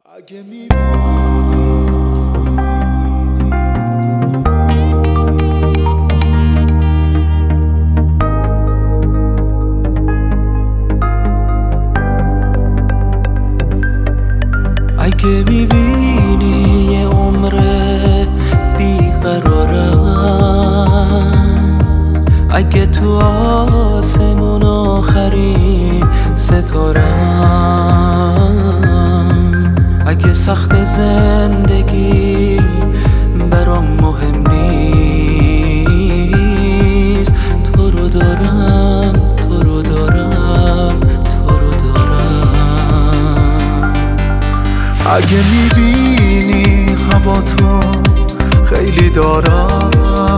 اگه میبینی یه عمره بیقرارم، اگه تو آسمون آخرین ستارم، اگه سخت زندگی برام مهم نیست، تو رو دارم، تو رو دارم، تو رو دارم. اگه میبینی هوا تو خیلی دارم،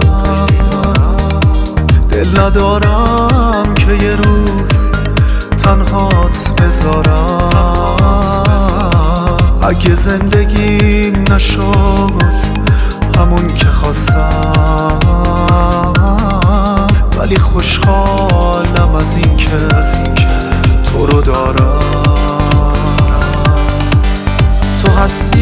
دل ندارم که یه روز تنهات بذارم. اگه زندگیم نشد همون که خواستم، ولی خوشحالم از این که تو رو دارم. تو هستی